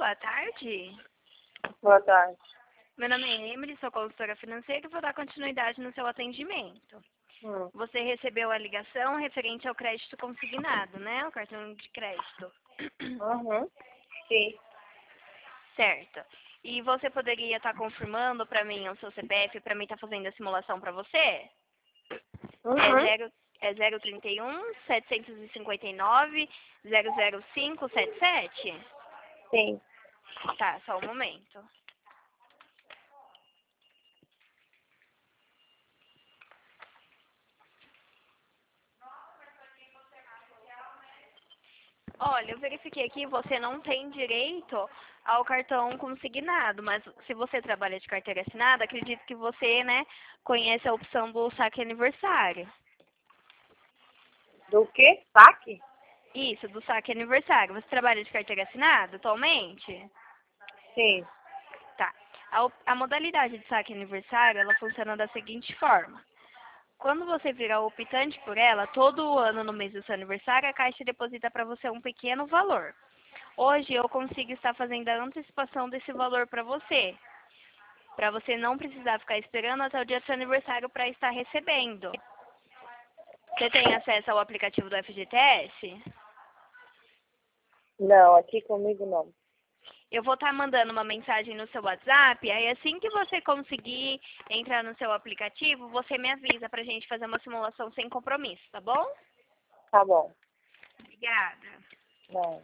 boa tarde. Boa tarde. Meu nome é Emily, sou consultora financeira e vou dar continuidade no seu atendimento. Você recebeu a ligação referente ao crédito consignado, né? O cartão de crédito. Sim. Certo. E você poderia estar confirmando para mim o seu CPF para mim estar fazendo a simulação para você? É 031 759 00577? Sim. Tá, só um momento. Olha, eu verifiquei aqui, você não tem direito ao cartão consignado, mas se você trabalha de carteira assinada, acredito que você, né, conhece a opção do saque aniversário. Do quê? Saque? Isso, do saque aniversário. Você trabalha de carteira assinada atualmente? Sim. Tá. A modalidade de saque aniversário, ela funciona da seguinte forma. Quando você virar optante por ela, todo ano no mês do seu aniversário, a Caixa deposita para você um pequeno valor. Hoje eu consigo estar fazendo a antecipação desse valor para você não precisar ficar esperando até o dia do seu aniversário para estar recebendo. Você tem acesso ao aplicativo do FGTS? Não, aqui comigo não. Eu vou estar mandando uma mensagem no seu WhatsApp, aí assim que você conseguir entrar no seu aplicativo, você me avisa para a gente fazer uma simulação sem compromisso, tá bom? Tá bom. Obrigada. Não.